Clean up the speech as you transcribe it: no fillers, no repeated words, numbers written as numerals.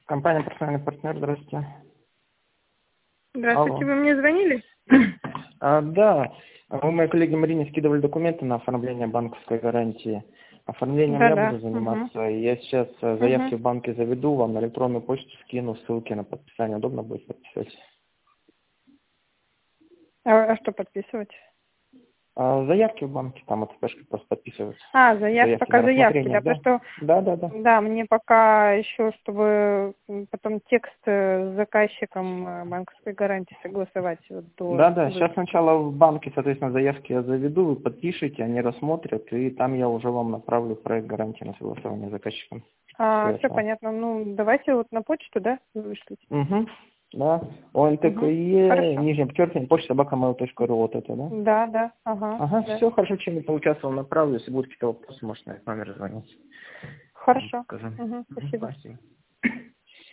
Компания «Профессиональный партнер», здравствуйте. Здравствуйте, Алло. вы мне звонили? Да, вы моей коллеге Марине скидывали документы на оформление банковской гарантии. Оформлением я Да-да. буду заниматься. Я сейчас Мгм. заявки в банке заведу, вам на электронную почту скину ссылки на подписание. Удобно будет подписать? А что подписывать? Заявки в банке, там от флешки просто подписываются. Заявки, Заявки на пока заявки, рассмотрение, да, да? потому что, Да. да, мне пока еще, чтобы потом текст с заказчиком банковской гарантии согласовать вот до Да, сейчас выпуска. сначала в банке, соответственно, заявки я заведу, вы подпишите, они рассмотрят, и там я уже вам направлю проект гарантии на согласование с заказчиком. Все Совершенно. понятно. Ну, давайте вот на почту, да, вышлите. Угу. Да. Угу. ОНТКЕ, Хорошо. нижнее подчеркивание, почта собака.mail.ru, вот это, да? Да, ага, Ага, да. все, хорошо, чем не поучаствовал, направлю. Если будут какие-то вопросы, можете на этот номер звонить. Я вам Хорошо. покажу. Угу. Спасибо. Спасибо.